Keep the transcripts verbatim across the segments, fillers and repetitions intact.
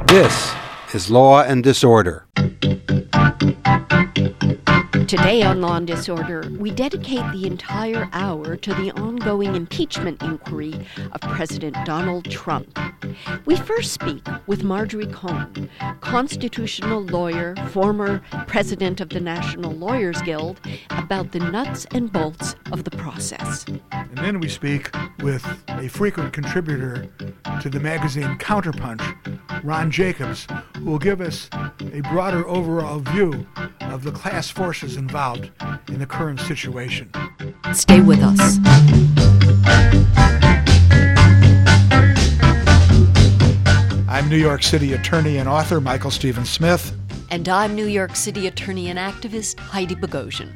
This is Law and Disorder. Today on Law and Disorder, we dedicate the entire hour to the ongoing impeachment inquiry of President Donald Trump. We first speak with Marjorie Cohn, constitutional lawyer, former president of the National Lawyers Guild, about the nuts and bolts of the process. And then we speak with a frequent contributor to the magazine Counterpunch, Ron Jacobs, who will give us a broader overall view of the class forces involved in the current situation. Stay with us. I'm New York City attorney and author Michael Stephen Smith. And I'm New York City attorney and activist Heidi Bogosian.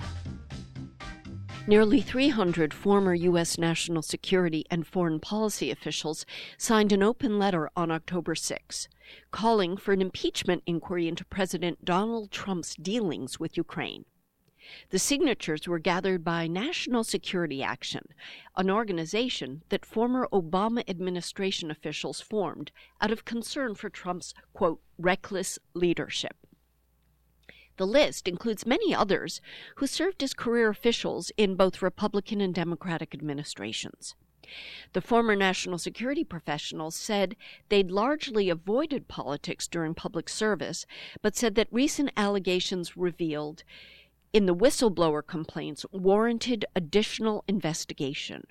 Nearly three hundred former U S national security and foreign policy officials signed an open letter on October sixth, calling for an impeachment inquiry into President Donald Trump's dealings with Ukraine. The signatures were gathered by National Security Action, an organization that former Obama administration officials formed out of concern for Trump's, quote, reckless leadership. The list includes many others who served as career officials in both Republican and Democratic administrations. The former national security professionals said they'd largely avoided politics during public service, but said that recent allegations revealed in the whistleblower complaints warranted additional investigation.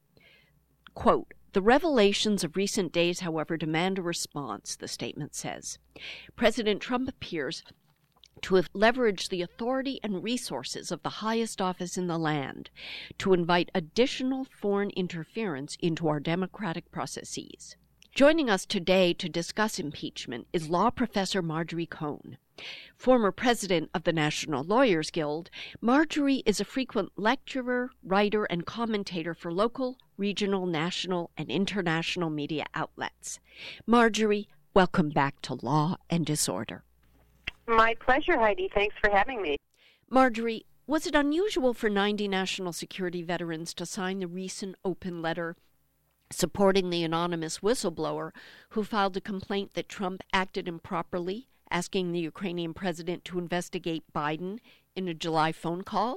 Quote, the revelations of recent days, however, demand a response, the statement says. President Trump appears to have leveraged the authority and resources of the highest office in the land to invite additional foreign interference into our democratic processes. Joining us today to discuss impeachment is law professor Marjorie Cohn. Former president of the National Lawyers Guild, Marjorie is a frequent lecturer, writer, and commentator for local, regional, national, and international media outlets. Marjorie, welcome back to Law and Disorder. My pleasure, Heidi. Thanks for having me. Marjorie, was it unusual for ninety national security veterans to sign the recent open letter supporting the anonymous whistleblower who filed a complaint that Trump acted improperly, asking the Ukrainian president to investigate Biden in a July phone call?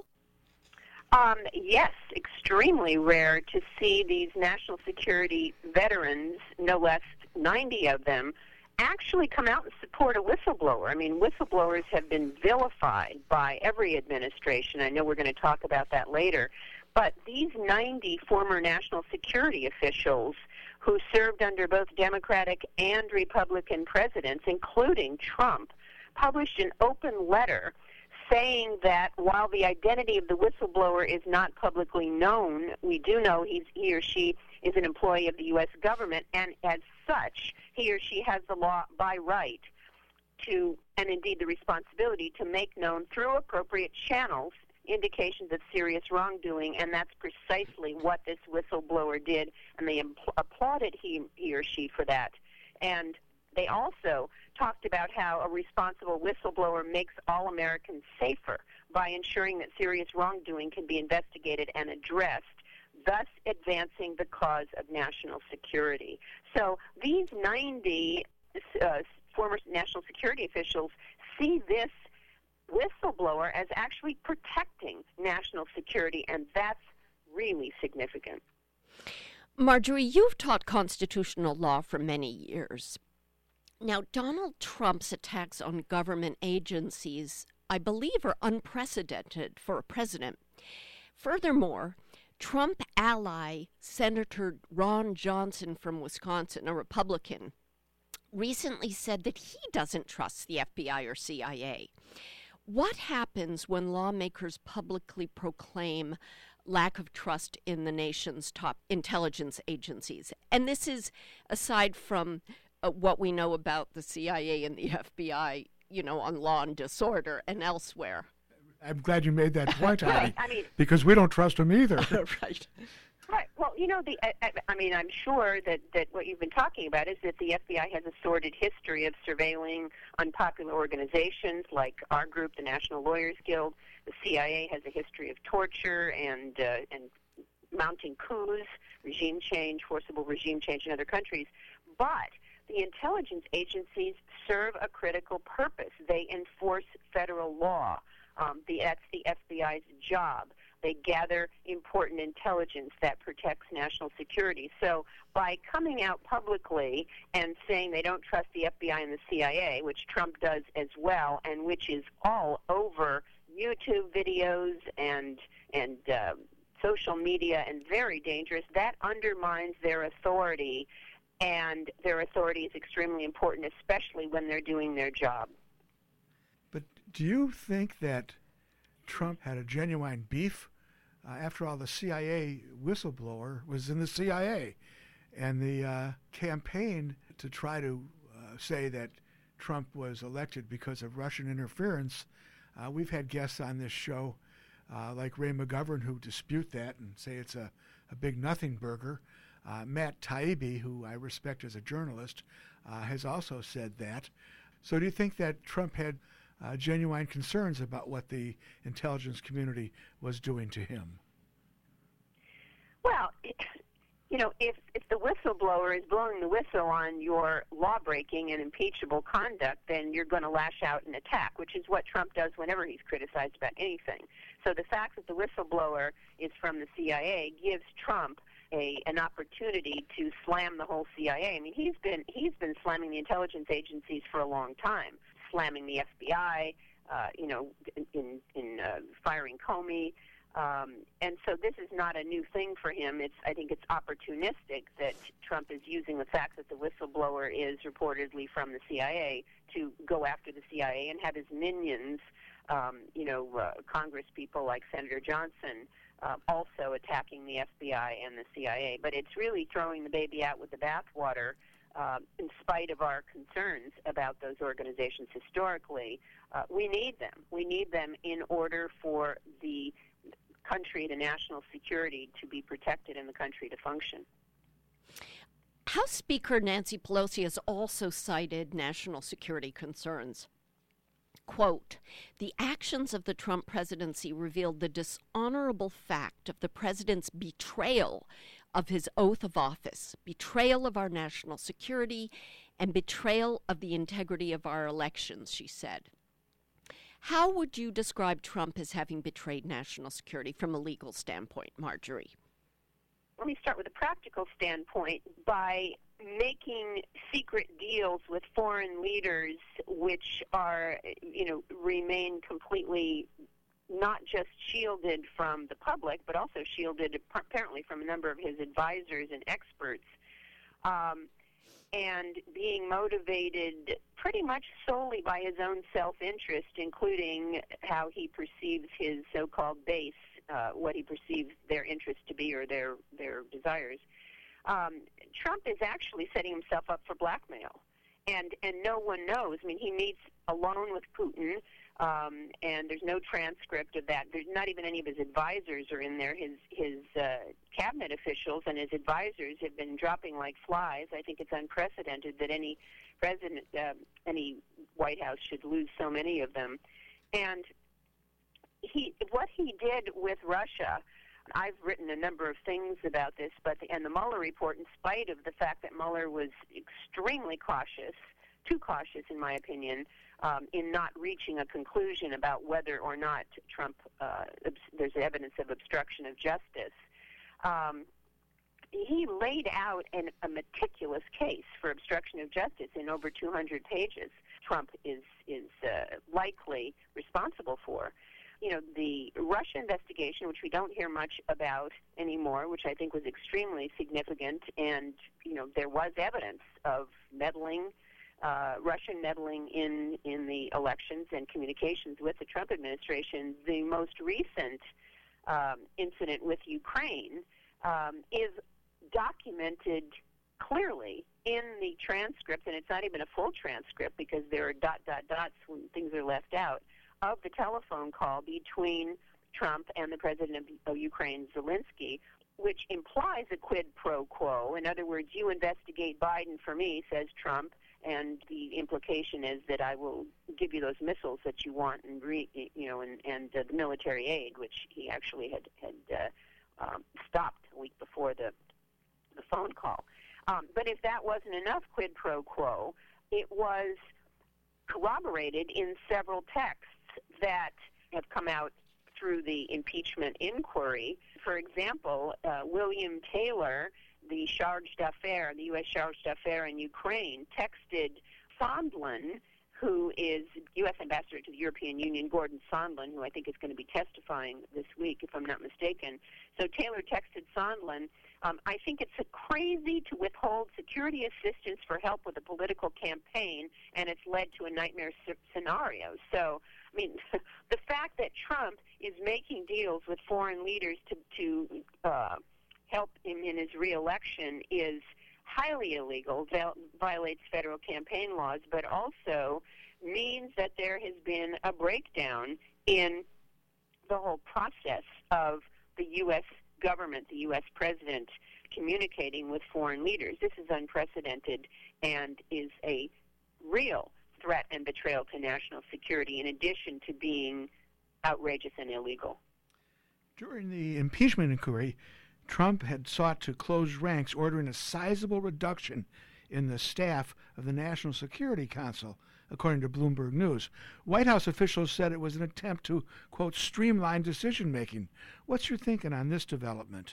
Um, yes, extremely rare to see these national security veterans, no less ninety of them, actually come out and support a whistleblower. I mean, whistleblowers have been vilified by every administration. I know we're going to talk about that later. But these ninety former national security officials who served under both Democratic and Republican presidents, including Trump, published an open letter saying that while the identity of the whistleblower is not publicly known, we do know he's, he or she is an employee of the U S government, and as such, he or she has the law by right to, and indeed the responsibility, to make known through appropriate channels indications of serious wrongdoing, and that's precisely what this whistleblower did, and they impl- applauded he, he or she for that. And they also talked about how a responsible whistleblower makes all Americans safer by ensuring that serious wrongdoing can be investigated and addressed, thus advancing the cause of national security. So these ninety uh, former national security officials see this whistleblower as actually protecting national security, and that's really significant. Marjorie, you've taught constitutional law for many years. Now, Donald Trump's attacks on government agencies, I believe, are unprecedented for a president. Furthermore, Trump ally Senator Ron Johnson from Wisconsin, a Republican, recently said that he doesn't trust the F B I or C I A. What happens when lawmakers publicly proclaim lack of trust in the nation's top intelligence agencies? And this is aside from uh, what we know about the C I A and the F B I, you know, on Law and Disorder and elsewhere. I'm glad you made that point, Heidi, right. I mean, because we don't trust them either. Right. Right. Well, you know, the I, I mean, I'm sure that, that what you've been talking about is that the F B I has a sordid history of surveilling unpopular organizations like our group, the National Lawyers Guild. The C I A has a history of torture and uh, and mounting coups, regime change, forcible regime change in other countries. But the intelligence agencies serve a critical purpose. They enforce federal law. Um, the, that's the F B I's job. They gather important intelligence that protects national security. So by coming out publicly and saying they don't trust the F B I and the C I A, which Trump does as well, and which is all over YouTube videos and and uh, social media and very dangerous, that undermines their authority, and their authority is extremely important, especially when they're doing their job. But do you think that Trump had a genuine beef? Uh, after all, the C I A whistleblower was in the C I A, and the uh, campaign to try to uh, say that Trump was elected because of Russian interference, uh, we've had guests on this show uh, like Ray McGovern who dispute that and say it's a, a big nothing burger. Uh, Matt Taibbi, who I respect as a journalist, uh, has also said that. So do you think that Trump had Uh, genuine concerns about what the intelligence community was doing to him? Well, it, you know, if, if the whistleblower is blowing the whistle on your law-breaking and impeachable conduct, then you're going to lash out and attack, which is what Trump does whenever he's criticized about anything. So the fact that the whistleblower is from the C I A gives Trump a an opportunity to slam the whole C I A. I mean, he's been he's been slamming the intelligence agencies for a long time. Slamming the F B I, uh, you know, in in uh, firing Comey, um, and so this is not a new thing for him. It's I think it's opportunistic that Trump is using the fact that the whistleblower is reportedly from the C I A to go after the C I A and have his minions, um, you know, uh, Congress people like Senator Johnson, uh, also attacking the F B I and the C I A. But it's really throwing the baby out with the bathwater. Uh, in spite of our concerns about those organizations historically, uh, we need them. We need them in order for the country, the national security, to be protected and the country to function. House Speaker Nancy Pelosi has also cited national security concerns. Quote, the actions of the Trump presidency revealed the dishonorable fact of the president's betrayal of his oath of office, betrayal of our national security, and betrayal of the integrity of our elections, she said. How would you describe Trump as having betrayed national security from a legal standpoint, Marjorie? Let me start with a practical standpoint by making secret deals with foreign leaders which are, you know, remain completely not just shielded from the public, but also shielded apparently from a number of his advisors and experts, um, and being motivated pretty much solely by his own self-interest, including how he perceives his so-called base, uh, what he perceives their interest to be or their, their desires. Um, Trump is actually setting himself up for blackmail, and and no one knows. I mean, he meets alone with Putin, um, and there's no transcript of that. There's not even any of his advisors are in there. His his uh, cabinet officials and his advisors have been dropping like flies. I think it's unprecedented that any president, uh, any White House should lose so many of them. And he, what he did with Russia. I've written a number of things about this, but the, and the Mueller report, in spite of the fact that Mueller was extremely cautious, too cautious in my opinion, um, in not reaching a conclusion about whether or not Trump, uh, there's evidence of obstruction of justice, um, he laid out an, a meticulous case for obstruction of justice in over two hundred pages. Trump is, is uh, likely responsible for. You know, the Russia investigation, which we don't hear much about anymore, which I think was extremely significant, and, you know, there was evidence of meddling, uh, Russian meddling in, in the elections and communications with the Trump administration. The most recent um, incident with Ukraine um, is documented clearly in the transcript, and it's not even a full transcript because there are dot, dot, dots when things are left out, of the telephone call between Trump and the president of, of Ukraine, Zelensky, which implies a quid pro quo. In other words, you investigate Biden for me, says Trump, and the implication is that I will give you those missiles that you want, and re, you know, and, and uh, the military aid, which he actually had had uh, um, stopped a week before the the phone call. Um, but if that wasn't enough quid pro quo, it was corroborated in several texts that have come out through the impeachment inquiry. For example, uh, William Taylor, the charge d'affaires, the U S charge d'affaires in Ukraine, texted Sondland, who is U S ambassador to the European Union, Gordon Sondland, who I think is going to be testifying this week, if I'm not mistaken. So Taylor texted Sondland, um, I think it's a crazy to withhold security assistance for help with a political campaign, and it's led to a nightmare s- scenario. So, I mean, the fact that Trump is making deals with foreign leaders to, to uh, help him in his reelection is highly illegal, violates federal campaign laws, but also means that there has been a breakdown in the whole process of the U S government, the U S president, communicating with foreign leaders. This is unprecedented and is a real threat and betrayal to national security, in addition to being outrageous and illegal. During the impeachment inquiry, Trump had sought to close ranks, ordering a sizable reduction in the staff of the National Security Council, according to Bloomberg News. White House officials said it was an attempt to, quote, streamline decision-making. What's your thinking on this development?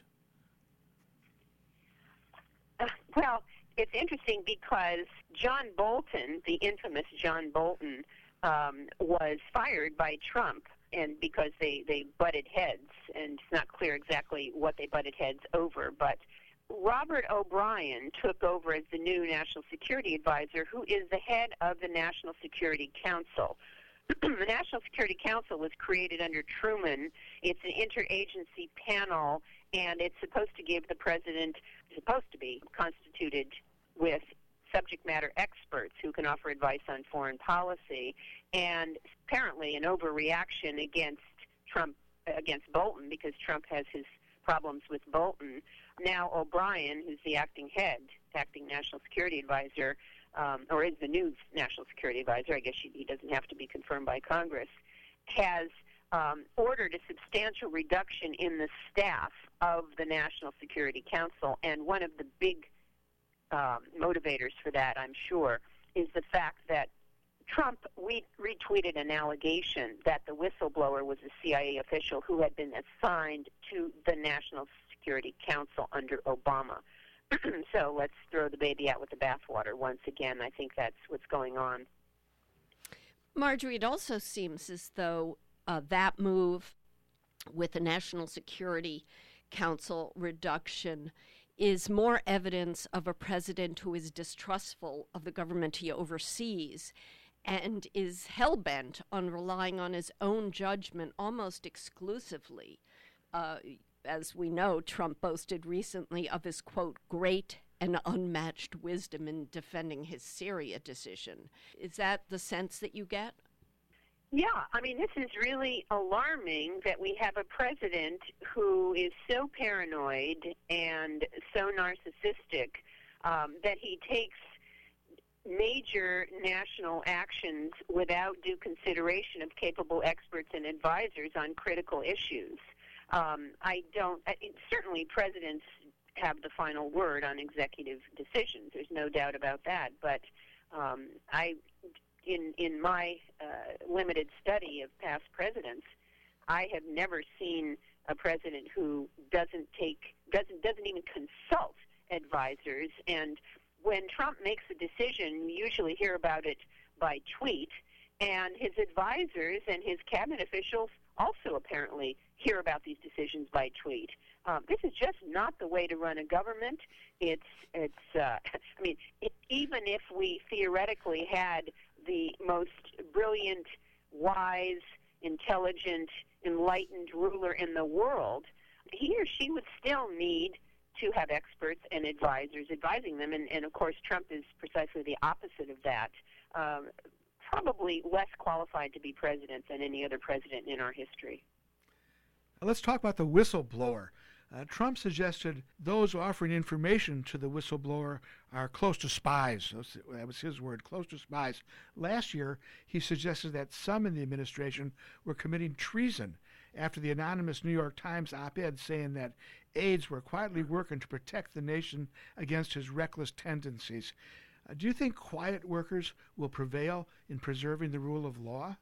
Uh, well, it's interesting because John Bolton, the infamous John Bolton, um, was fired by Trump, and because they, they butted heads, and it's not clear exactly what they butted heads over, but Robert O'Brien took over as the new National Security Advisor, who is the head of the National Security Council. The National Security Council was created under Truman. It's an interagency panel, and it's supposed to give the president, supposed to be constituted with subject matter experts who can offer advice on foreign policy, and apparently an overreaction against Trump, against Bolton, because Trump has his problems with Bolton. Now O'Brien, who's the acting head, acting National Security Advisor, um, or is the new National Security Advisor, I guess he, he doesn't have to be confirmed by Congress, has um, ordered a substantial reduction in the staff of the National Security Council, and one of the big Um, motivators for that, I'm sure, is the fact that Trump re- retweeted an allegation that the whistleblower was a C I A official who had been assigned to the National Security Council under Obama. So let's throw the baby out with the bathwater once again. I think that's what's going on. Marjorie, it also seems as though uh, that move with the National Security Council reduction is more evidence of a president who is distrustful of the government he oversees and is hell-bent on relying on his own judgment almost exclusively. Uh, as we know, Trump boasted recently of his, quote, great and unmatched wisdom in defending his Syria decision. Is that the sense that you get? Yeah, I mean, this is really alarming that we have a president who is so paranoid and so narcissistic um, that he takes major national actions without due consideration of capable experts and advisors on critical issues. Um, I don't, I, certainly presidents have the final word on executive decisions. There's no doubt about that. But um, I... In in my uh, limited study of past presidents, I have never seen a president who doesn't take doesn't doesn't even consult advisors. And when Trump makes a decision, you usually hear about it by tweet, and his advisors and his cabinet officials also apparently hear about these decisions by tweet. Um, this is just not the way to run a government. It's it's. Uh, I mean, it, even if we theoretically had the most brilliant, wise, intelligent, enlightened ruler in the world, he or she would still need to have experts and advisors advising them. And, and of course, Trump is precisely the opposite of that. Um, probably less qualified to be president than any other president in our history. Let's talk about the whistleblower. Uh, Trump suggested those offering information to the whistleblower are close to spies. That was his word, close to spies. Last year, he suggested that some in the administration were committing treason after the anonymous New York Times op-ed saying that aides were quietly working to protect the nation against his reckless tendencies. Uh, do you think quiet workers will prevail in preserving the rule of law?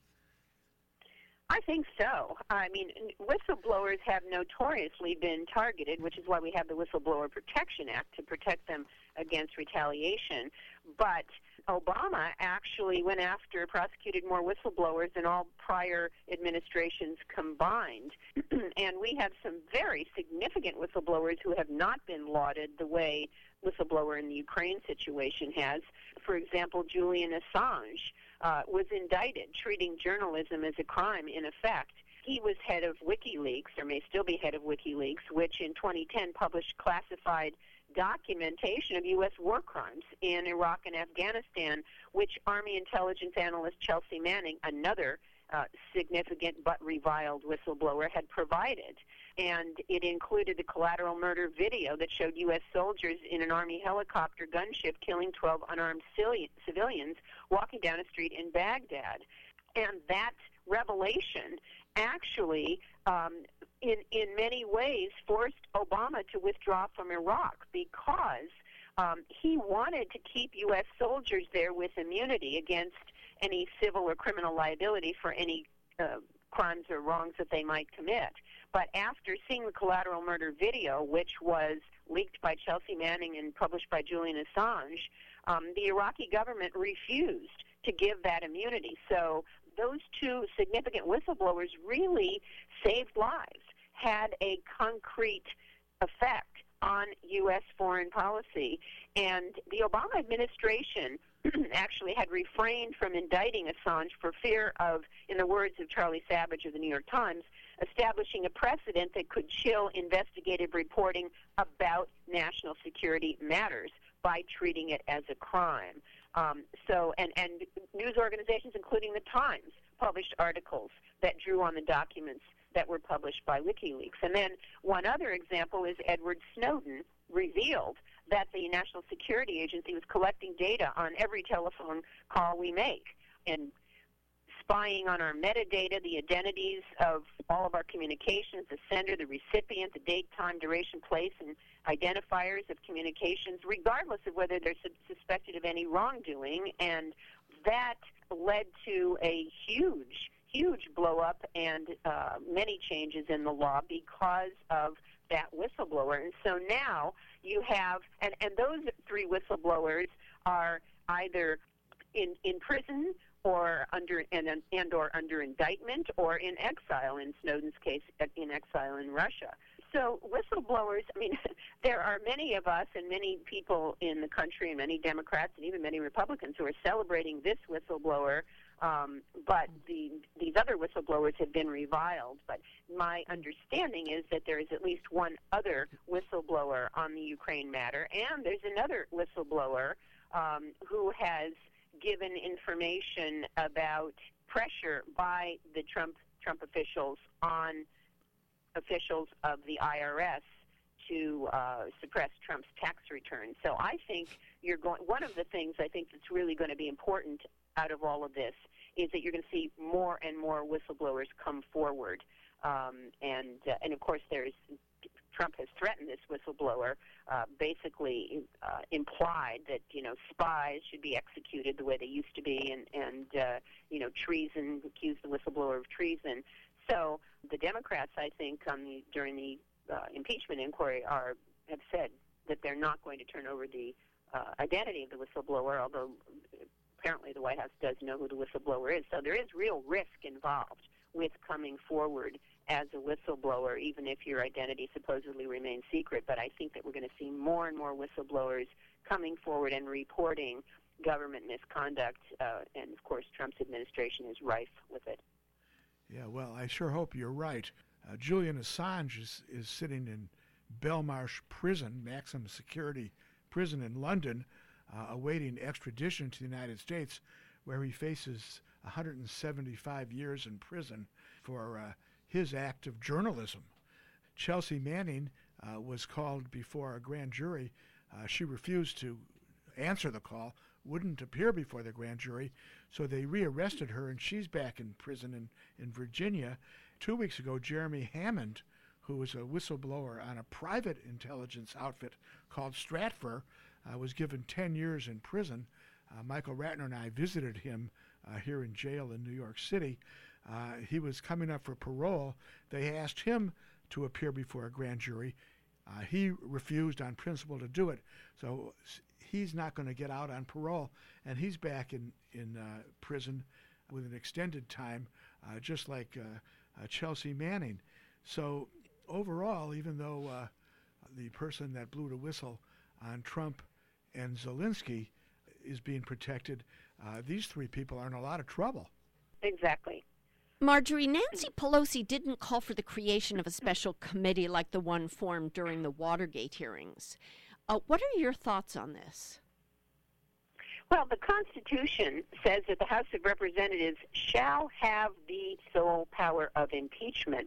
I think so. I mean, whistleblowers have notoriously been targeted, which is why we have the Whistleblower Protection Act to protect them against retaliation. But Obama actually went after, prosecuted more whistleblowers than all prior administrations combined. And we have some very significant whistleblowers who have not been lauded the way whistleblower in the Ukraine situation has. For example, Julian Assange uh, was indicted, treating journalism as a crime in effect. He was head of WikiLeaks, or may still be head of WikiLeaks, which in twenty ten published classified documentation of U S war crimes in Iraq and Afghanistan, which Army intelligence analyst Chelsea Manning, another uh, significant but reviled whistleblower, had provided. And it included the collateral murder video that showed U S soldiers in an Army helicopter gunship killing twelve unarmed civilians walking down a street in Baghdad. And that revelation actually, um, in, in many ways, forced Obama to withdraw from Iraq because um, he wanted to keep U S soldiers there with immunity against any civil or criminal liability for any uh, crimes or wrongs that they might commit. But after seeing the collateral murder video, which was leaked by Chelsea Manning and published by Julian Assange, um, the Iraqi government refused to give that immunity. So those two significant whistleblowers really saved lives, had a concrete effect on U S foreign policy. And the Obama administration actually had refrained from indicting Assange for fear of, in the words of Charlie Savage of the New York Times, establishing a precedent that could chill investigative reporting about national security matters by treating it as a crime. Um, so, and, and news organizations, including the Times, published articles that drew on the documents that were published by WikiLeaks. And then one other example is Edward Snowden revealed that the National Security Agency was collecting data on every telephone call we make and spying on our metadata, the identities of all of our communications, the sender, the recipient, the date, time, duration, place, and identifiers of communications, regardless of whether they're su- suspected of any wrongdoing. And that led to a huge, huge blow-up and uh, many changes in the law because of that whistleblower. And so now you have, and, and those three whistleblowers are either in, in prison or under and, and or under indictment or in exile, in Snowden's case, in exile in Russia. So whistleblowers, I mean, there are many of us and many people in the country and many Democrats and even many Republicans who are celebrating this whistleblower, um, but the, these other whistleblowers have been reviled. But my understanding is that there is at least one other whistleblower on the Ukraine matter, and there's another whistleblower um, who has given information about pressure by the Trump Trump officials on officials of the I R S to uh, suppress Trump's tax returns. So I think you're going. One of the things I think that's really going to be important out of all of this is that you're going to see more and more whistleblowers come forward, um, and uh, and of course there's. Trump has threatened this whistleblower, uh, basically uh, implied that, you know, spies should be executed the way they used to be, and, and uh, you know, treason, accused the whistleblower of treason. So the Democrats, I think, on the, during the uh, impeachment inquiry are have said that they're not going to turn over the uh, identity of the whistleblower, although apparently the White House does know who the whistleblower is. So there is real risk involved with coming forward as a whistleblower, even if your identity supposedly remains secret. But I think that we're going to see more and more whistleblowers coming forward and reporting government misconduct, uh, and of course Trump's administration is rife with it. Yeah, well, I sure hope you're right. Uh, Julian Assange is, is sitting in Belmarsh Prison, maximum security prison in London, uh, awaiting extradition to the United States, where he faces one hundred seventy-five years in prison for uh, his act of journalism. Chelsea Manning uh, was called before a grand jury. Uh, she refused to answer the call, wouldn't appear before the grand jury, so they rearrested her, and she's back in prison in, in Virginia. two weeks ago, Jeremy Hammond, who was a whistleblower on a private intelligence outfit called Stratfor, uh, was given ten years in prison. Uh, Michael Ratner and I visited him uh, here in jail in New York City. Uh, he was coming up for parole. They asked him to appear before a grand jury. Uh, he refused on principle to do it, so he's not going to get out on parole, and he's back in, in uh, prison with an extended time, uh, just like uh, uh, Chelsea Manning. So overall, even though uh, the person that blew the whistle on Trump and Zelensky is being protected, uh, these three people are in a lot of trouble. Exactly. Marjorie, Nancy Pelosi didn't call for the creation of a special committee like the one formed during the Watergate hearings. Uh, what are your thoughts on this? Well, the Constitution says that the House of Representatives shall have the sole power of impeachment.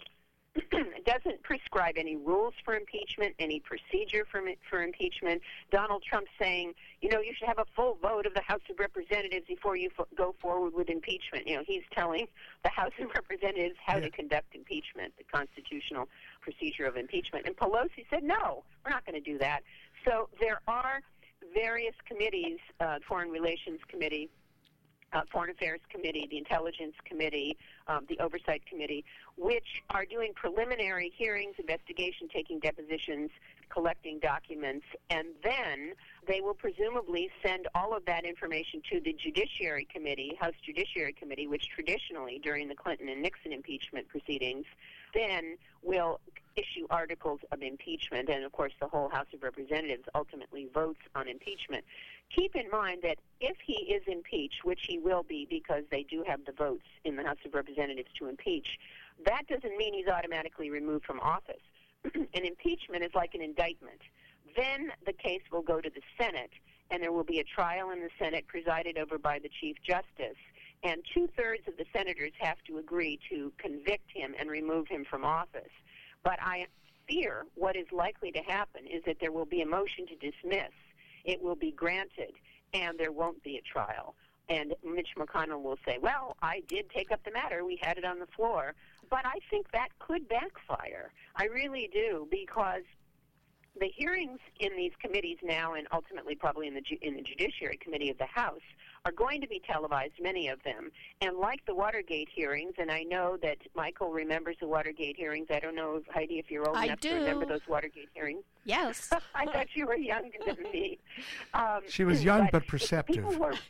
It doesn't prescribe any rules for impeachment, any procedure for, for impeachment. Donald Trump saying, you know, you should have a full vote of the House of Representatives before you f- go forward with impeachment. You know, he's telling the House of Representatives how yeah. to conduct impeachment, the constitutional procedure of impeachment. And Pelosi said, no, we're not going to do that. So there are various committees, uh, Foreign Relations Committee, Uh, Foreign Affairs Committee, the Intelligence Committee, um, the Oversight Committee, which are doing preliminary hearings, investigation, taking depositions, collecting documents, and then they will presumably send all of that information to the Judiciary Committee, House Judiciary Committee, which traditionally during the Clinton and Nixon impeachment proceedings then will issue articles of impeachment, and of course the whole House of Representatives ultimately votes on impeachment. Keep in mind that if he is impeached, which he will be because they do have the votes in the House of Representatives to impeach, that doesn't mean he's automatically removed from office. An impeachment is like an indictment. Then the case will go to the Senate, and there will be a trial in the Senate presided over by the Chief Justice, and two-thirds of the senators have to agree to convict him and remove him from office. But I fear what is likely to happen is that there will be a motion to dismiss. It will be granted, and there won't be a trial. And Mitch McConnell will say, well, I did take up the matter. We had it on the floor. But I think that could backfire. I really do, because the hearings in these committees now, and ultimately probably in the in the Judiciary Committee of the House, are going to be televised, many of them. And like the Watergate hearings, and I know that Michael remembers the Watergate hearings. I don't know, if, Heidi, if you're old I enough do. to remember those Watergate hearings. Yes. I thought you were younger than me. Um, she was young but, but perceptive. People were,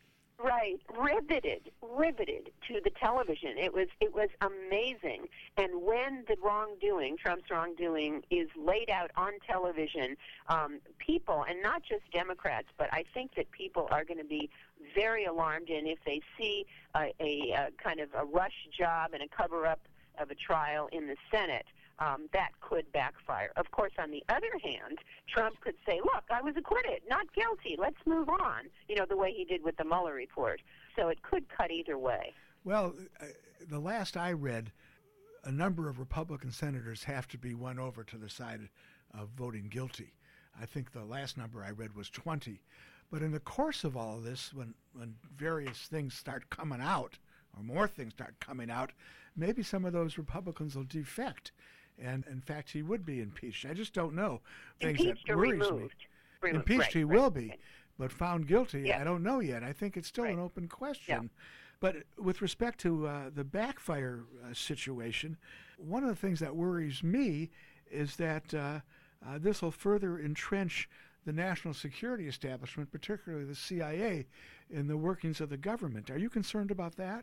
right, riveted, riveted to the television. It was it was amazing. And when the wrongdoing, Trump's wrongdoing, is laid out on television, um, people, and not just Democrats, but I think that people are going to be very alarmed, and if they see a, a, a kind of a rush job and a cover-up of a trial in the Senate, um, that could backfire. Of course, on the other hand, Trump could say, look, I was acquitted, not guilty, let's move on, you know, the way he did with the Mueller report. So it could cut either way. Well, uh, the last I read, a number of Republican senators have to be won over to the side of voting guilty. I think the last number I read was twenty. But in the course of all of this, when, when various things start coming out, or more things start coming out, maybe some of those Republicans will defect. And, in fact, he would be impeached. I just don't know. Things impeached that or worries removed? me. Removed. Impeached right, he right, will be. right. But found guilty, Yeah. I don't know yet. I think it's still right. an open question. Yeah. But with respect to uh, the backfire uh, situation, one of the things that worries me is that uh, uh, this will further entrench the national security establishment, particularly the C I A, in the workings of the government. Are you concerned about that?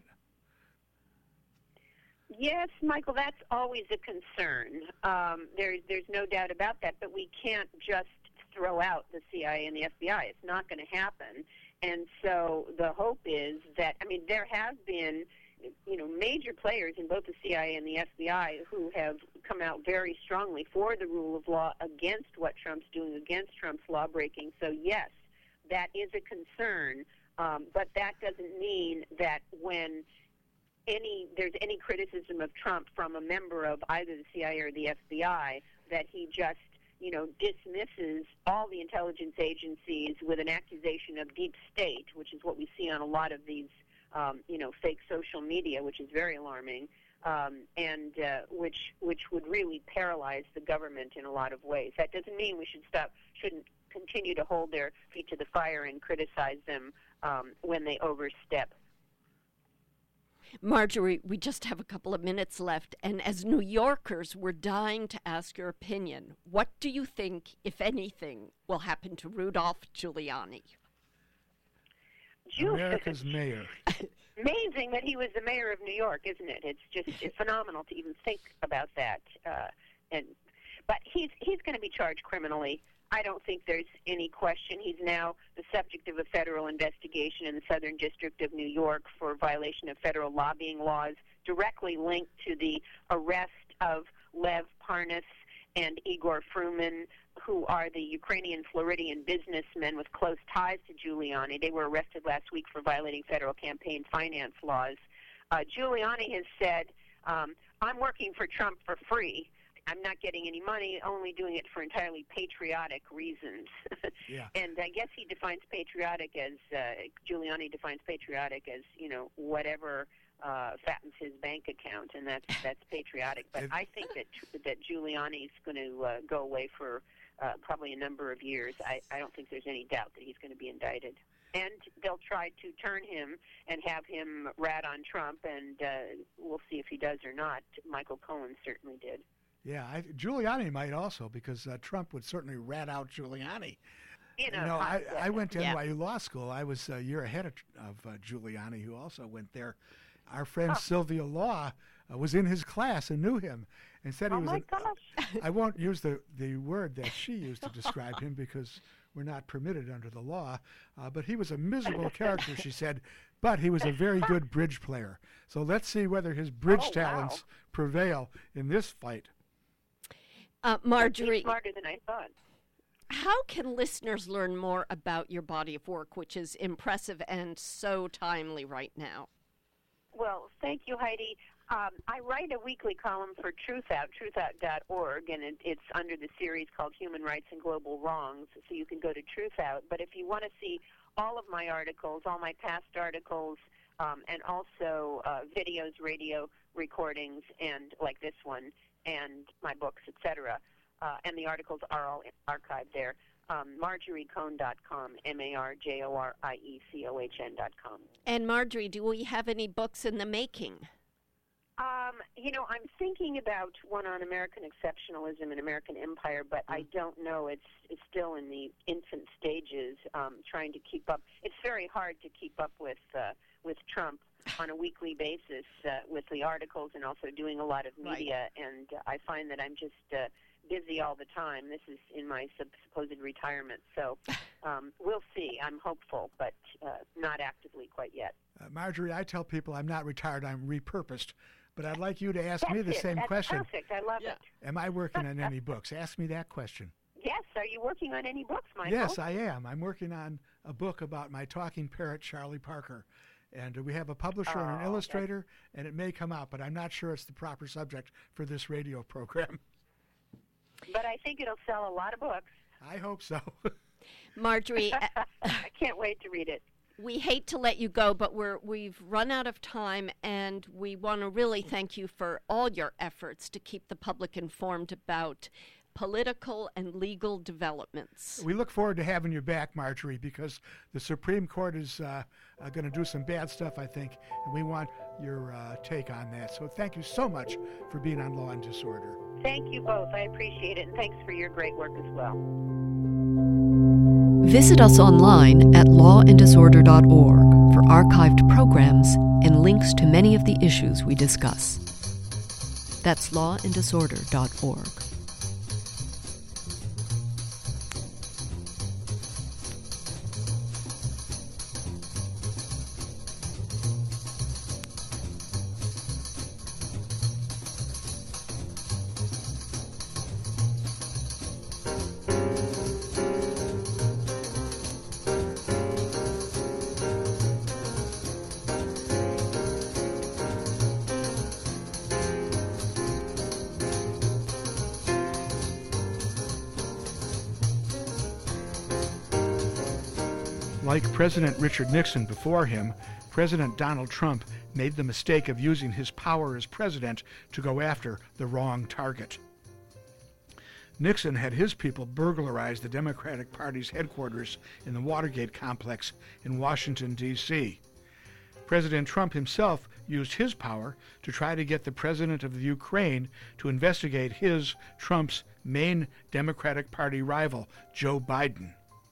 Yes, Michael, that's always a concern. Um, there, there's no doubt about that, but we can't just throw out the C I A and the F B I. It's not going to happen. And so the hope is that, I mean, there have been, you know, major players in both the C I A and the F B I who have come out very strongly for the rule of law against what Trump's doing, against Trump's law breaking. So, yes, that is a concern, um, but that doesn't mean that when any there's any criticism of Trump from a member of either the C I A or the F B I that he just, you know, dismisses all the intelligence agencies with an accusation of deep state, which is what we see on a lot of these, um, you know, fake social media, which is very alarming. um, and uh, which which would really paralyze the government in a lot of ways. That doesn't mean we should stop, shouldn't continue to hold their feet to the fire and criticize them um, when they overstep. Marjorie, we just have a couple of minutes left, and as New Yorkers, we're dying to ask your opinion. What do you think, if anything, will happen to Rudolph Giuliani? America's mayor. Amazing that he was the mayor of New York, isn't it? It's just it's phenomenal to even think about that. Uh, and but he's he's going to be charged criminally. I don't think there's any question. He's now the subject of a federal investigation in the Southern District of New York for violation of federal lobbying laws, directly linked to the arrest of Lev Parnas and Igor Fruman, who are the Ukrainian Floridian businessmen with close ties to Giuliani. They were arrested last week for violating federal campaign finance laws. Uh, Giuliani has said, um, I'm working for Trump for free. I'm not getting any money, only doing it for entirely patriotic reasons. Yeah. And I guess he defines patriotic as, uh, Giuliani defines patriotic as, you know, whatever uh, fattens his bank account, and that's that's patriotic. But I think that that Giuliani's going to uh, go away for uh, probably a number of years. I, I don't think there's any doubt that he's going to be indicted. And they'll try to turn him and have him rat on Trump, and uh, we'll see if he does or not. Michael Cohen certainly did. Yeah, I, Giuliani might also, because uh, Trump would certainly rat out Giuliani. You know, you know I, I went to Yeah. N Y U Law School. I was a year ahead of, of uh, Giuliani, who also went there. Our friend Oh. Sylvia Law uh, was in his class and knew him, and said he Oh, was. my an- gosh. I won't use the, the word that she used to describe him because we're not permitted under the law, uh, but he was a miserable character, she said, but he was a very good bridge player. So let's see whether his bridge Oh, wow. talents prevail in this fight. Uh, He's Marjorie, smarter than I thought. how can listeners learn more about your body of work, which is impressive and so timely right now? Well, thank you, Heidi. Um, I write a weekly column for Truth Out, truth out dot org, and it, it's under the series called Human Rights and Global Wrongs, so you can go to Truth Out. But if you want to see all of my articles, all my past articles, um, and also uh, videos, radio recordings, and like this one, and my books, et cetera, uh, and the articles are all archived there, um, marjorie cohn dot com, M A R J O R I E C O H N dot com. And Marjorie, do we have any books in the making? Um, you know, I'm thinking about one on American exceptionalism and American empire, but I don't know. It's it's still in the infant stages, um, trying to keep up. It's very hard to keep up with uh, with Trump on a weekly basis uh, with the articles and also doing a lot of media, and uh, I find that I'm just uh, busy all the time. This is in my sub- supposed retirement, so um, we'll see. I'm hopeful, but uh, not actively quite yet. Uh, Marjorie, I tell people I'm not retired, I'm repurposed. But I'd like you to ask That's me the it. same That's question. perfect. I love it. Am I working on any books? Ask me that question. Yes. Are you working on any books, Michael? Yes, I am. I'm working on a book about my talking parrot, Charlie Parker. And uh, we have a publisher and Oh, an okay. illustrator, and it may come out, but I'm not sure it's the proper subject for this radio program. But I think it'll sell a lot of books. I hope so. Marjorie, uh, I can't wait to read it. we hate to let you go, but we're we've run out of time, and we want to really thank you for all your efforts to keep the public informed about political and legal developments. We look forward to having you back, Marjorie, because the Supreme Court is uh, uh, going to do some bad stuff, I think, and we want your uh, take on that. So thank you so much for being on Law and Disorder. Thank you both. I appreciate it, and thanks for your great work as well. Visit us online at law and disorder dot org for archived programs and links to many of the issues we discuss. That's law and disorder dot org. Like President Richard Nixon before him, President Donald Trump made the mistake of using his power as president to go after the wrong target. Nixon had his people burglarize the Democratic Party's headquarters in the Watergate complex in Washington, D C President Trump himself used his power to try to get the president of the Ukraine to investigate his, Trump's, main Democratic Party rival, Joe Biden.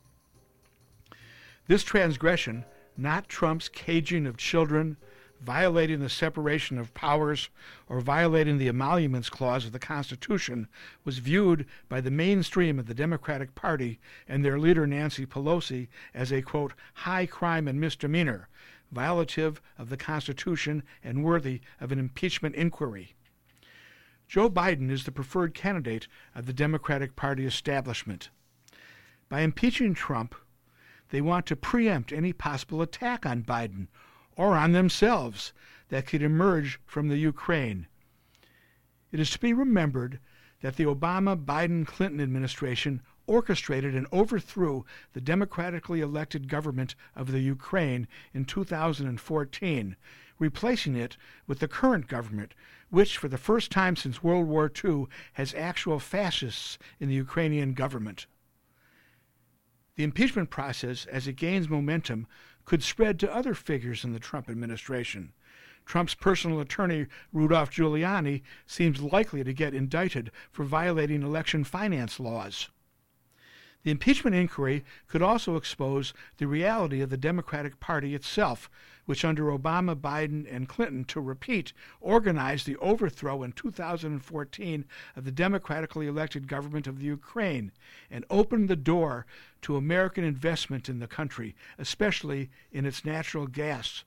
This transgression, not Trump's caging of children, violating the separation of powers, or violating the Emoluments Clause of the Constitution, was viewed by the mainstream of the Democratic Party and their leader Nancy Pelosi as a, quote, high crime and misdemeanor, violative of the Constitution and worthy of an impeachment inquiry. Joe Biden is the preferred candidate of the Democratic Party establishment. By impeaching Trump, they want to preempt any possible attack on Biden or on themselves that could emerge from the Ukraine. It is to be remembered that the Obama-Biden-Clinton administration orchestrated and overthrew the democratically elected government of the Ukraine in two thousand fourteen, replacing it with the current government, which for the first time since World War Two has actual fascists in the Ukrainian government. The impeachment process, as it gains momentum, could spread to other figures in the Trump administration. Trump's personal attorney, Rudolph Giuliani, seems likely to get indicted for violating election finance laws. The impeachment inquiry could also expose the reality of the Democratic Party itself, which under Obama, Biden, and Clinton, to repeat, organized the overthrow in two thousand fourteen of the democratically elected government of the Ukraine and opened the door to American investment in the country, especially in its natural gas.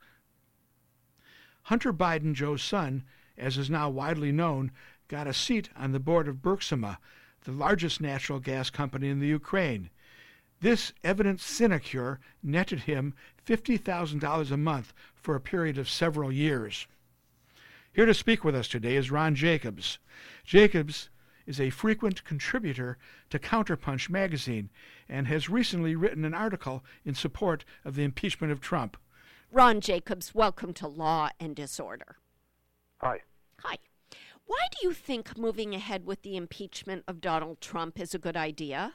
Hunter Biden, Joe's son, as is now widely known, got a seat on the board of Burisma, the largest natural gas company in the Ukraine. This evident sinecure netted him fifty thousand dollars a month for a period of several years. Here to speak with us today is Ron Jacobs. Jacobs is a frequent contributor to Counterpunch magazine and has recently written an article in support of the impeachment of Trump. Ron Jacobs, welcome to Law and Disorder. Hi. Hi. Why do you think moving ahead with the impeachment of Donald Trump is a good idea?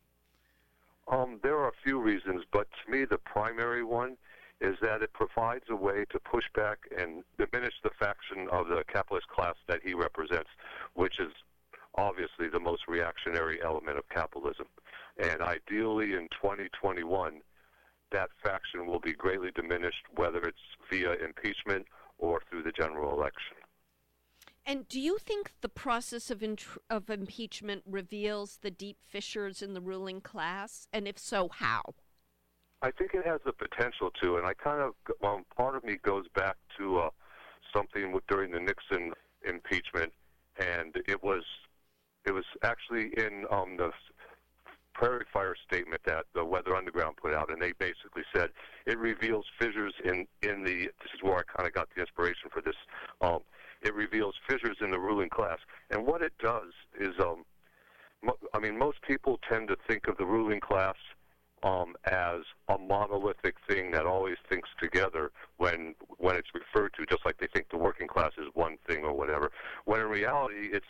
Um, there are a few reasons, but to me the primary one is that it provides a way to push back and diminish the faction of the capitalist class that he represents, which is obviously the most reactionary element of capitalism. And ideally in twenty twenty-one, that faction will be greatly diminished, whether it's via impeachment or through the general election. And do you think the process of int- of impeachment reveals the deep fissures in the ruling class? And if so, how? I think it has the potential to, and I kind of, well, part of me goes back to uh, something with, during the Nixon impeachment, and it was, it was actually in um, the Prairie Fire statement that the Weather Underground put out, and they basically said it reveals fissures in, in the, this is where I kind of got the inspiration for this, um, it reveals fissures in the ruling class. And what it does is, um, mo- I mean, most people tend to think of the ruling class um, as a monolithic thing that always thinks together when when it's referred to, just like they think the working class is one thing or whatever, when in reality it's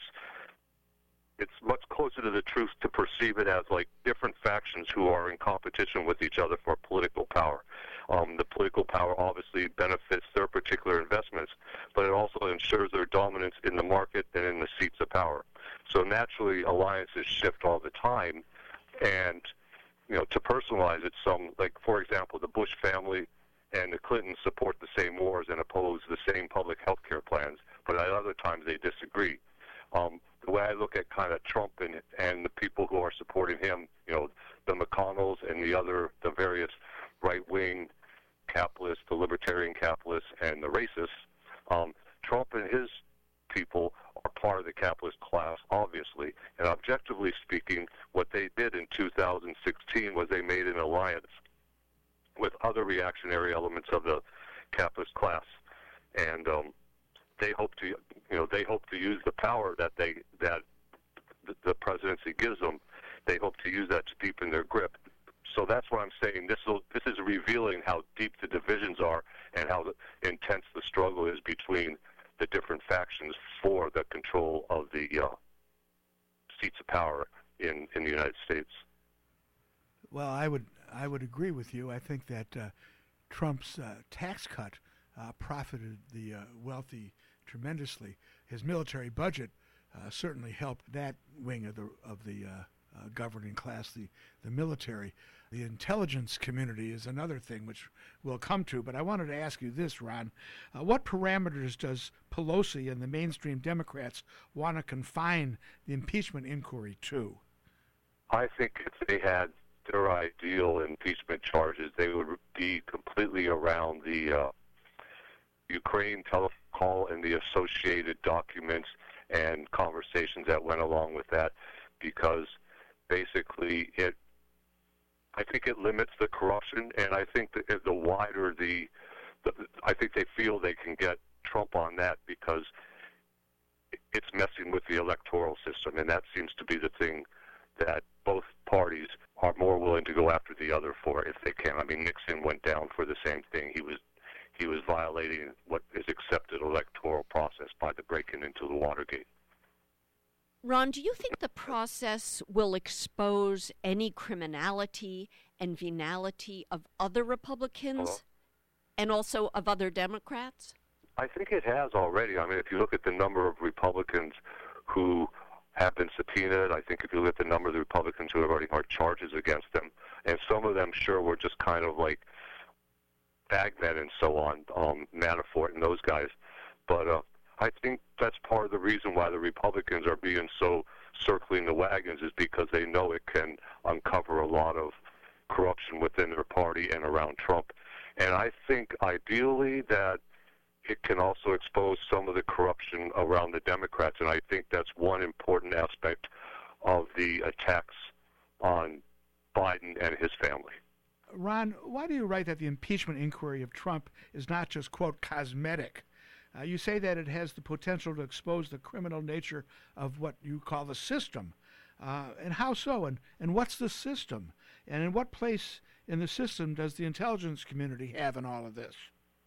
it's much closer to the truth to perceive it as like different factions who are in competition with each other for political power. Um, the political power obviously benefits their particular investments, but it also ensures their dominance in the market and in the seats of power. So naturally, alliances shift all the time, and you know, to personalize it, some like for example, the Bush family and the Clintons support the same wars and oppose the same public health care plans, but at other times they disagree. Um, the way I look at kind of Trump and, and the people who are supporting him, you know, the McConnells and the other, the various right-wing capitalists, the libertarian capitalists, and the racists, um, Trump and his people are part of the capitalist class, obviously. And objectively speaking, what they did in two thousand sixteen was they made an alliance with other reactionary elements of the capitalist class. And um, they hope to, you know, they hope to use the power that they that the presidency gives them. They hope to use that to deepen their grip. so that's what I'm saying. This will, this is revealing how deep the divisions are and how the, intense the struggle is between the different factions for the control of the uh, seats of power in, in the United States. Well, I would I would agree with you. I think that uh, Trump's uh, tax cut uh, profited the uh, wealthy tremendously. His military budget uh, certainly helped that wing of the of the uh, uh, governing class, the the military. The intelligence community is another thing which we'll come to. But I wanted to ask you this, Ron: uh, what parameters does Pelosi and the mainstream Democrats want to confine the impeachment inquiry to? I think if they had their ideal impeachment charges, they would be completely around the uh, Ukraine telecall and the associated documents and conversations that went along with that, because basically it, I think it limits the corruption, and I think that the wider the, the, I think they feel they can get Trump on that because it's messing with the electoral system, and that seems to be the thing that both parties are more willing to go after the other for if they can. I mean, Nixon went down for the same thing. He was he was violating what is accepted electoral process by the break-in into the Watergate. Ron, do you think the process will expose any criminality and venality of other Republicans Hello? and also of other Democrats? I think it has already. I mean, if you look at the number of Republicans who have been subpoenaed, I think if you look at the number of the Republicans who have already had charges against them, and some of them, sure, were just kind of like bagmen and so on, um, Manafort and those guys. But uh, I think that's part of the reason why the Republicans are being so circling the wagons, is because they know it can uncover a lot of corruption within their party and around Trump. And I think ideally that it can also expose some of the corruption around the Democrats, and I think that's one important aspect of the attacks on Biden and his family. Ron, why do you write that the impeachment inquiry of Trump is not just, quote, cosmetic? Uh, you say that it has the potential to expose the criminal nature of what you call the system. Uh, and how so? And, and what's the system? And in what place in the system does the intelligence community have in all of this?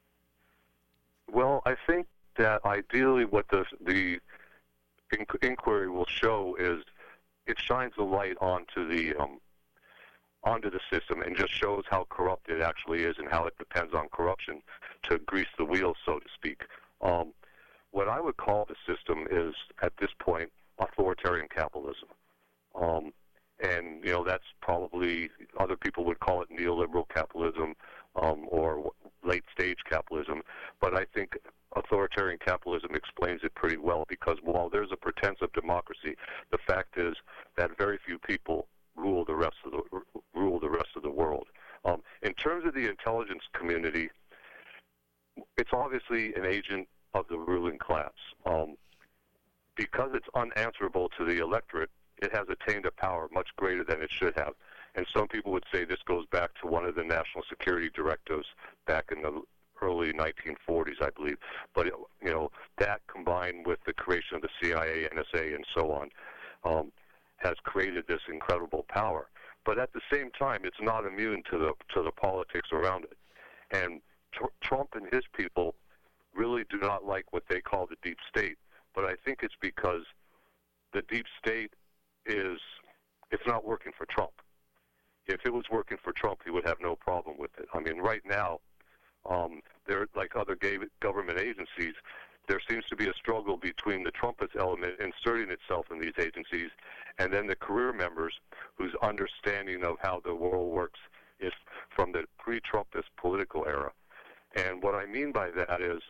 Well, I think that ideally what the, the inquiry will show is it shines a light onto the um, onto the system and just shows how corrupt it actually is and how it depends on corruption to grease the wheels, so to speak. Um, what I would call the system is, at this point, authoritarian capitalism. Um, and, you know, that's probably, other people would call it neoliberal capitalism um, or late-stage capitalism. But I think authoritarian capitalism explains it pretty well, because while there's a pretense of democracy, the fact is that very few people rule the rest of the rule the rest of the world. Um, in terms of the intelligence community, it's obviously an agent of the ruling class. Um, because it's unanswerable to the electorate, it has attained a power much greater than it should have. And some people would say this goes back to one of the national security directives back in the early nineteen forties, I believe. But, it, you know, that combined with the creation of the C I A, N S A, and so on, um, has created this incredible power. But at the same time, it's not immune to the to the politics around it. And tr- Trump and his people really do not like what they call the deep state. But I think it's because the deep state is, it's not working for Trump. If it was working for Trump, he would have no problem with it. I mean, right now, um, there, like other gay government agencies, there seems to be a struggle between the Trumpist element inserting itself in these agencies and then the career members whose understanding of how the world works is from the pre-Trumpist political era. And what I mean by that is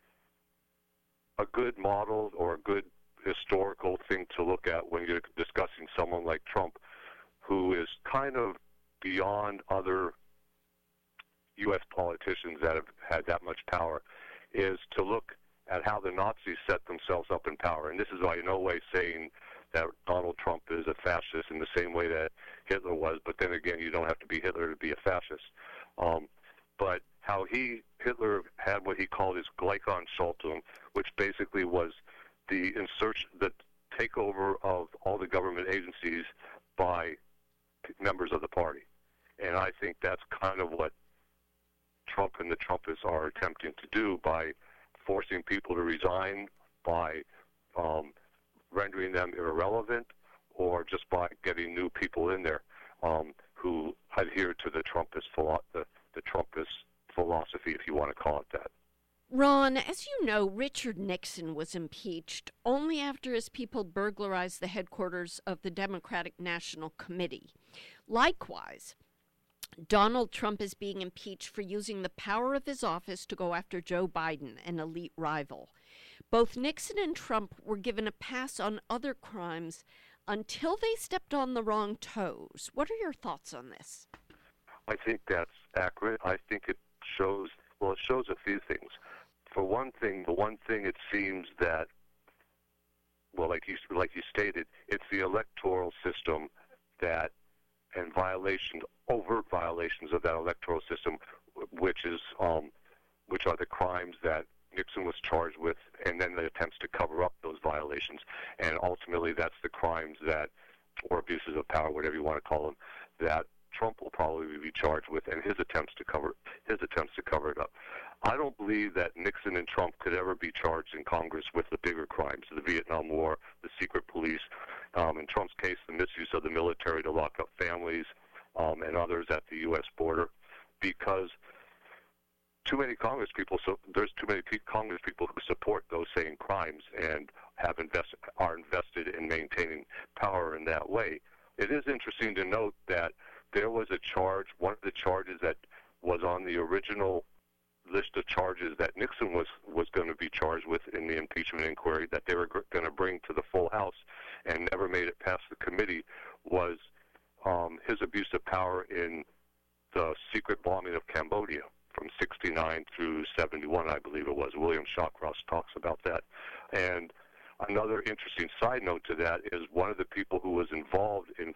a good model or a good historical thing to look at when you're discussing someone like Trump, who is kind of beyond other U S politicians that have had that much power, is to look at how the Nazis set themselves up in power. And this is by no way saying that Donald Trump is a fascist in the same way that Hitler was, but then again, you don't have to be Hitler to be a fascist. Um, but how he, Hitler had what he called his Gleichschaltung, which basically was the insertion, the takeover of all the government agencies by members of the party. And I think that's kind of what Trump and the Trumpists are attempting to do by forcing people to resign, by um, rendering them irrelevant, or just by getting new people in there um, who adhere to the Trumpist philo- the, the Trumpist philosophy, if you want to call it that. Ron, as you know, Richard Nixon was impeached only after his people burglarized the headquarters of the Democratic National Committee. Likewise, Donald Trump is being impeached for using the power of his office to go after Joe Biden, an elite rival. Both Nixon and Trump were given a pass on other crimes until they stepped on the wrong toes. What are your thoughts on this? I think that's accurate. I think it shows, well, it shows a few things. For one thing, the one thing it seems that, well, like you, like you stated, it's the electoral system that, and violations, overt violations of that electoral system, which is, um, which are the crimes that Nixon was charged with, and then the attempts to cover up those violations. And ultimately, that's the crimes that, or abuses of power, whatever you want to call them, that Trump will probably be charged with, and his attempts to cover his attempts to cover it up. I don't believe that Nixon and Trump could ever be charged in Congress with the bigger crimes, the Vietnam War, the secret police, um, in Trump's case, the misuse of the military to lock up families, um, and others at the U S border, because too many Congress people, so there's too many Congress people who support those same crimes and have invested, are invested in maintaining power in that way. It is interesting to note that there was a charge, one of the charges that was on the original list of charges that Nixon was, was going to be charged with in the impeachment inquiry that they were g- going to bring to the full House and never made it past the committee, was um, his abuse of power in the secret bombing of Cambodia from sixty-nine through seventy-one, I believe it was. William Shawcross talks about that. And another interesting side note to that is one of the people who was involved in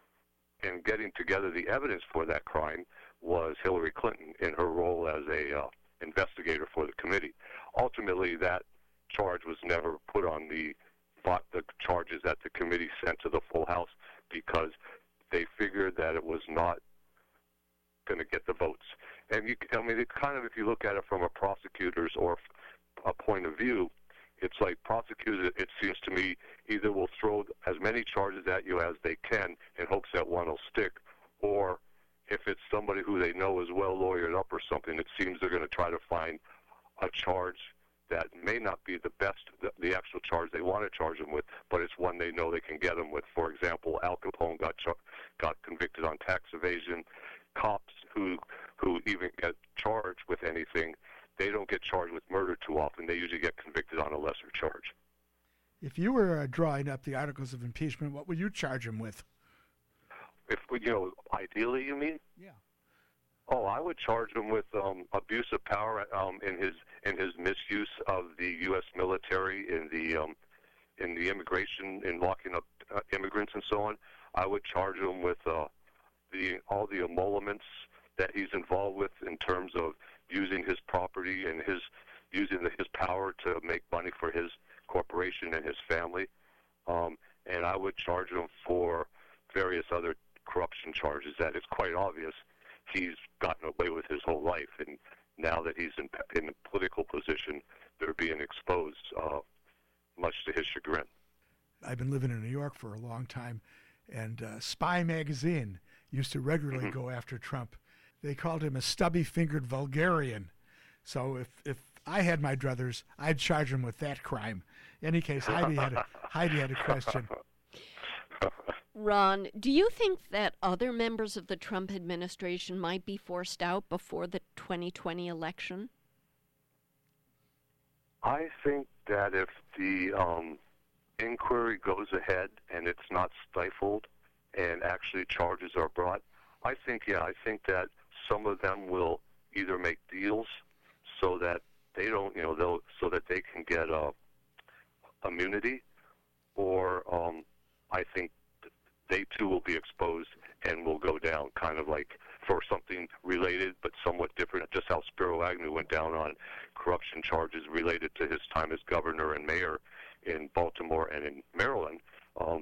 in getting together the evidence for that crime was Hillary Clinton in her role as a uh, investigator for the committee. Ultimately, that charge was never put on the the charges that the committee sent to the full House because they figured that it was not going to get the votes. And you, I mean, it kind of, if you look at it from a prosecutor's or a point of view, it's like prosecutors, it seems to me, either will throw as many charges at you as they can in hopes that one will stick, or if it's somebody who they know is well lawyered up or something, it seems they're going to try to find a charge that may not be the best, the, the actual charge they want to charge them with, but it's one they know they can get them with. For example, Al Capone got char- got convicted on tax evasion. Cops who who even get charged with anything, they don't get charged with murder too often. They usually get convicted on a lesser charge. If you were uh, drawing up the articles of impeachment, what would you charge him with? If you know, ideally, you mean? Yeah. Oh, I would charge him with um, abuse of power um, in his in his misuse of the U S military in the um, in the immigration, in locking up uh, immigrants and so on. I would charge him with uh, the all the emoluments that he's involved with in terms of using his property and his using the, his power to make money for his corporation and his family. Um, and I would charge him for various other corruption charges that it's quite obvious he's gotten away with his whole life. And now that he's in, in a political position, they're being exposed, uh, much to his chagrin. I've been living in New York for a long time, and uh, Spy magazine used to regularly Mm-hmm. go after Trump. They called him a stubby-fingered vulgarian. So if, if I had my druthers, I'd charge him with that crime. In any case, Heidi had a, Heidi had a question. Ron, do you think that other members of the Trump administration might be forced out before the twenty twenty election? I think that if the um, inquiry goes ahead and it's not stifled and actually charges are brought, I think, yeah, I think that some of them will either make deals so that they don't, you know, they'll so that they can get uh, immunity, or um, I think they too will be exposed and will go down, kind of like for something related but somewhat different, just how Spiro Agnew went down on corruption charges related to his time as governor and mayor in Baltimore and in Maryland. Um,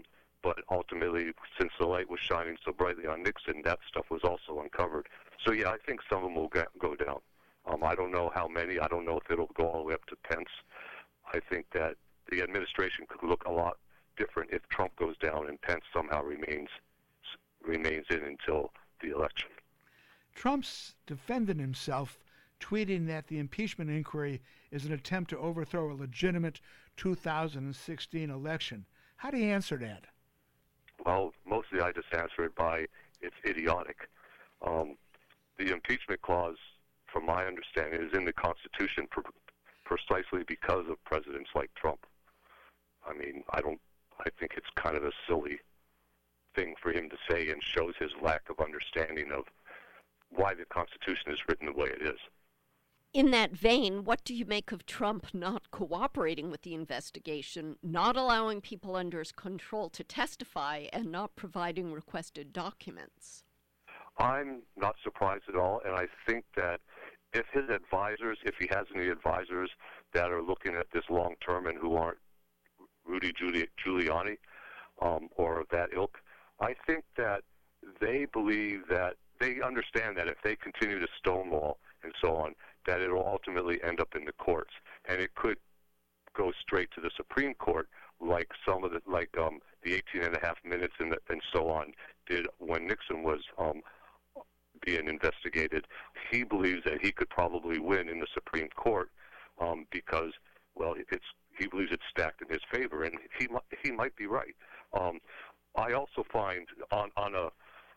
but ultimately, since the light was shining so brightly on Nixon, that stuff was also uncovered. So yeah, I think some of them will get, go down. Um, I don't know how many. I don't know if it'll go all the way up to Pence. I think that the administration could look a lot different if Trump goes down and Pence somehow remains remains in until the election. Trump's defended himself, tweeting that the impeachment inquiry is an attempt to overthrow a legitimate two thousand sixteen election. How do you answer that? Well, mostly I just answer it by it's idiotic. Um, the impeachment clause, from my understanding, is in the Constitution pre- precisely because of presidents like Trump. I mean, I don't. I think it's kind of a silly thing for him to say, and shows his lack of understanding of why the Constitution is written the way it is. In that vein, what do you make of Trump not cooperating with the investigation, not allowing people under his control to testify, and not providing requested documents? I'm not surprised at all, and I think that if his advisors, if he has any advisors that are looking at this long term and who aren't Rudy Giuliani um, or of that ilk, I think that they believe that they understand that if they continue to stonewall and so on, that it will ultimately end up in the courts, and it could go straight to the Supreme Court, like some of the like um, the eighteen and a half minutes and, the, and so on did when Nixon was um, being investigated. He believes that he could probably win in the Supreme Court um, because, well, it's he believes it's stacked in his favor, and he he might be right. Um, I also find on on a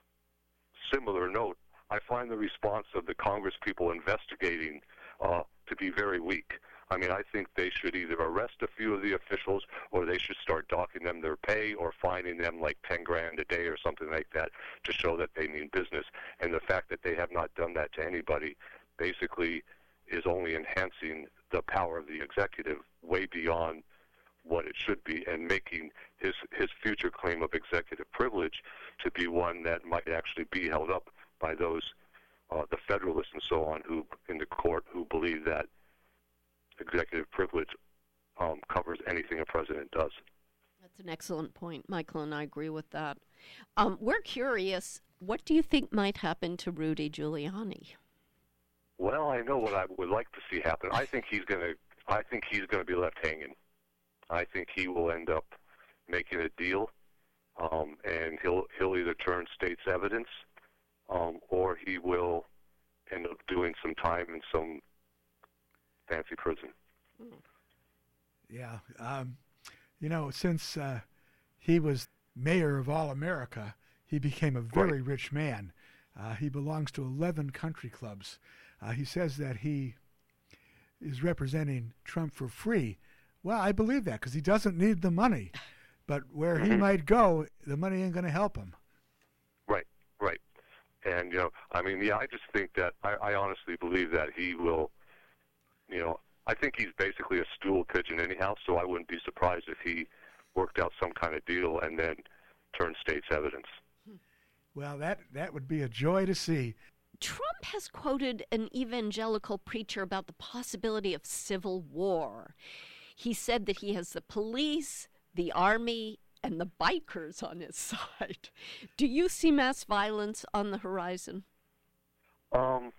similar note, I find the response of the Congress people investigating uh, to be very weak. I mean, I think they should either arrest a few of the officials, or they should start docking them their pay or fining them like ten grand a day or something like that to show that they mean business. And the fact that they have not done that to anybody basically is only enhancing the power of the executive way beyond what it should be, and making his his future claim of executive privilege to be one that might actually be held up by those, uh, the Federalists and so on, who in the court who believe that executive privilege um, covers anything a president does. That's an excellent point. Michael and I agree with that. Um, we're curious, what do you think might happen to Rudy Giuliani? Well, I know what I would like to see happen. I think he's going to. I think he's going to be left hanging. I think he will end up making a deal, um, and he'll he'll either turn state's evidence, um, or he will end up doing some time in some fancy prison. Yeah, um, you know, since uh, he was mayor of all America, he became a very right. rich man. Uh, he belongs to eleven country clubs. Uh, he says that he is representing Trump for free. Well, I believe that because he doesn't need the money. But where mm-hmm. he might go, the money ain't going to help him. Right, right. And, you know, I mean, yeah, I just think that, I, I honestly believe that he will, you know, I think he's basically a stool pigeon anyhow, so I wouldn't be surprised if he worked out some kind of deal and then turned state's evidence. Well, that, that would be a joy to see. Trump has quoted an evangelical preacher about the possibility of civil war. He said that he has the police, the army, and the bikers on his side. Do you see mass violence on the horizon? Um,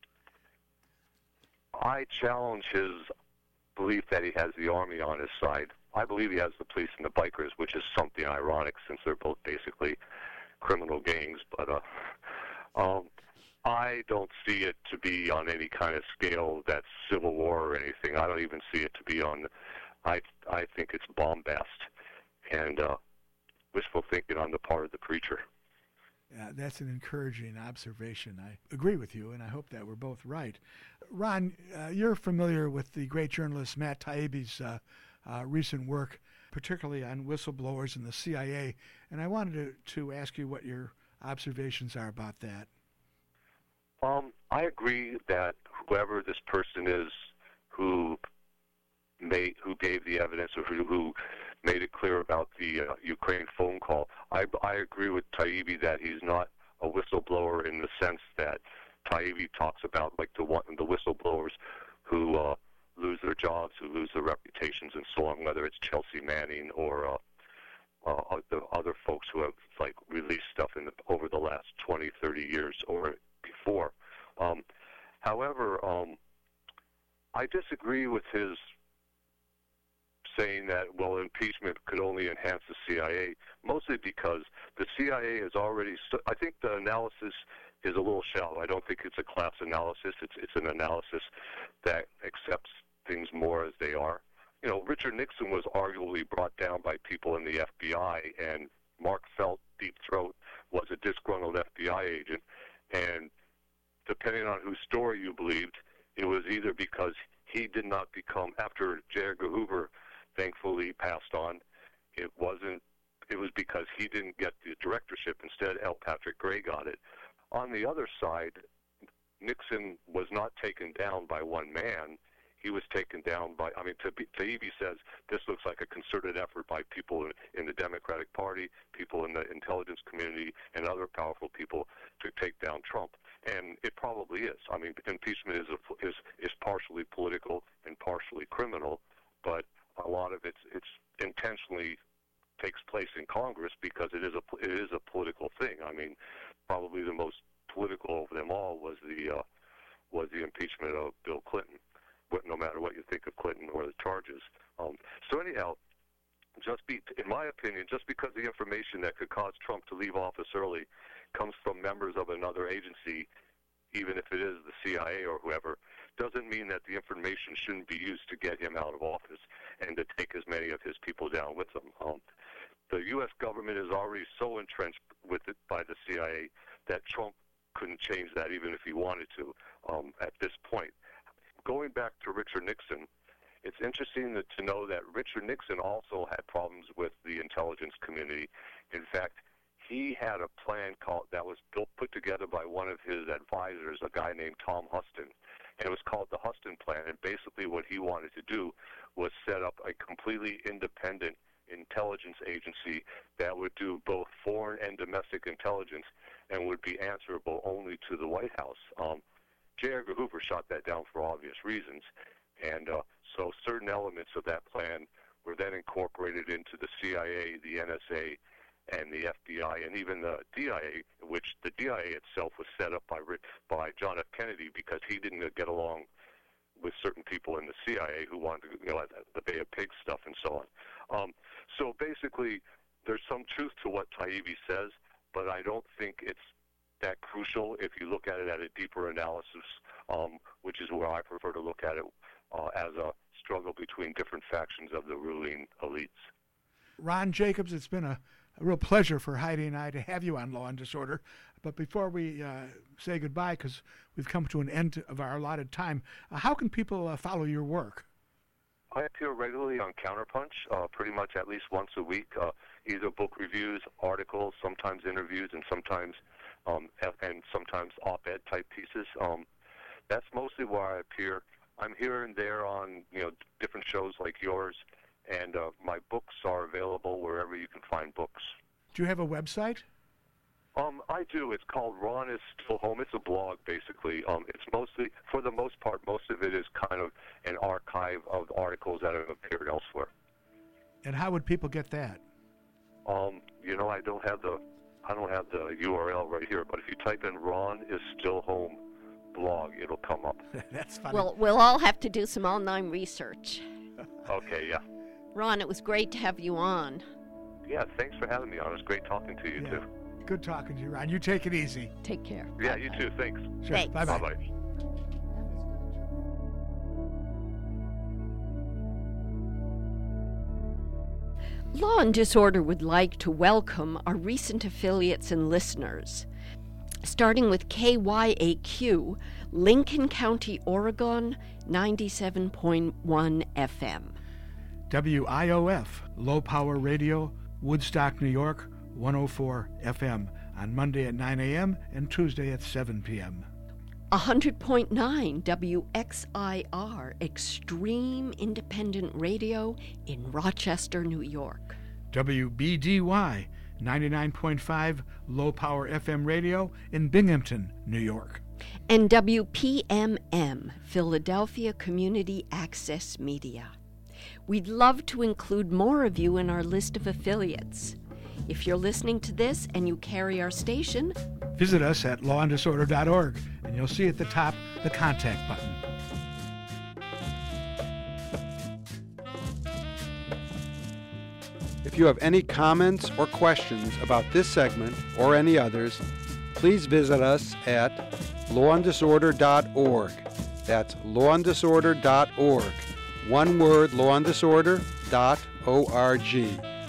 I challenge his belief that he has the army on his side. I believe he has the police and the bikers, which is something ironic since they're both basically criminal gangs. But uh, um, I don't see it to be on any kind of scale that's civil war or anything. I don't even see it to be on. I I think it's bombast and uh, wishful thinking on the part of the preacher. Yeah, that's an encouraging observation. I agree with you, and I hope that we're both right. Ron, uh, you're familiar with the great journalist Matt Taibbi's uh, uh, recent work, particularly on whistleblowers and the C I A, and I wanted to, to ask you what your observations are about that. Um, I agree that whoever this person is who made, who gave the evidence or who, who made it clear about the uh, Ukraine phone call, I, I agree with Taibbi that he's not a whistleblower in the sense that Taibbi talks about, like the one, the whistleblowers who uh, lose their jobs, who lose their reputations, and so on. Whether it's Chelsea Manning or uh, uh, the other folks who have like released stuff in the, over the last twenty, thirty years or before. Um, however, um, I disagree with his saying that, well, impeachment could only enhance the C I A, mostly because the C I A is already, st- I think the analysis is a little shallow. I don't think it's a class analysis. It's it's an analysis that accepts things more as they are. You know, Richard Nixon was arguably brought down by people in the F B I, and Mark Felt, Deep Throat, was a disgruntled F B I agent, and depending on whose story you believed, it was either because he did not become, after J. Edgar Hoover thankfully passed on, it wasn't, it was because he didn't get the directorship. Instead, L. Patrick Gray got it. On the other side, Nixon was not taken down by one man. He was taken down by, I mean, Taibbi says this looks like a concerted effort by people in, in the Democratic Party, people in the intelligence community, and other powerful people to take down Trump. And it probably is. I mean, impeachment is a, is is partially political and partially criminal, but a lot of it it's intentionally takes place in Congress because it is a it is a political thing. I mean, probably the most political of them all was the uh, was the impeachment of Bill Clinton. No matter what you think of Clinton or the charges. Um, so anyhow, just be, in my opinion, just because the information that could cause Trump to leave office early comes from members of another agency, even if it is the C I A or whoever, doesn't mean that the information shouldn't be used to get him out of office and to take as many of his people down with him. Um, the U S government is already so entrenched with it by the C I A that Trump couldn't change that even if he wanted to um, at this point. Going back to Richard Nixon, it's interesting to, to know that Richard Nixon also had problems with the intelligence community. In fact, he had a plan called that was built, put together by one of his advisors, a guy named Tom Huston, and it was called the Huston Plan. And basically, what he wanted to do was set up a completely independent intelligence agency that would do both foreign and domestic intelligence and would be answerable only to the White House. Um, J. Edgar Hoover shot that down for obvious reasons, and uh, so certain elements of that plan were then incorporated into the C I A, the N S A, and the F B I, and even the D I A, which the D I A itself was set up by by John F. Kennedy because he didn't get along with certain people in the C I A who wanted to, you know, the Bay of Pigs stuff and so on. Um, so basically, there's some truth to what Taibbi says, but I don't think it's that crucial if you look at it at a deeper analysis, um, which is where I prefer to look at it uh, as a struggle between different factions of the ruling elites. Ron Jacobs, it's been a, a real pleasure for Heidi and I to have you on Law and Disorder. But before we uh, say goodbye, because we've come to an end of our allotted time, uh, how can people uh, follow your work? I appear regularly on Counterpunch, uh, pretty much at least once a week, uh, either book reviews, articles, sometimes interviews, and sometimes um, and sometimes op-ed type pieces. Um, that's mostly where I appear. I'm here and there on you know different shows like yours, and uh, my books are available wherever you can find books. Do you have a website? Um, I do. It's called Ron is Still Home. It's a blog, basically. Um, it's mostly, for the most part, most of it is kind of an archive of articles that have appeared elsewhere. And how would people get that? Um, you know, I don't have the, I don't have the U R L right here. But if you type in Ron is Still Home blog, it'll come up. That's funny. Well, we'll all have to do some online research. Okay, yeah. Ron, it was great to have you on. Yeah, thanks for having me on. It was great talking to you, yeah. too. Good talking to you, Ron. You take it easy. Take care. Yeah, you too. Thanks. Sure. Thanks. Bye-bye. Bye-bye. Law and Disorder would like to welcome our recent affiliates and listeners, starting with K Y A Q, Lincoln County, Oregon, ninety-seven point one F M. W I O F, Low Power Radio, Woodstock, New York, one oh four F M, on Monday at nine a.m. and Tuesday at seven p.m. one hundred point nine W X I R, Extreme Independent Radio in Rochester, New York. W B D Y, ninety-nine point five Low Power F M Radio in Binghamton, New York. And W P M M, Philadelphia Community Access Media. We'd love to include more of you in our list of affiliates. If you're listening to this and you carry our station, visit us at law and disorder dot org, and you'll see at the top the contact button. If you have any comments or questions about this segment or any others, please visit us at law and disorder dot org. That's law and disorder dot org. One word, law and disorder dot org.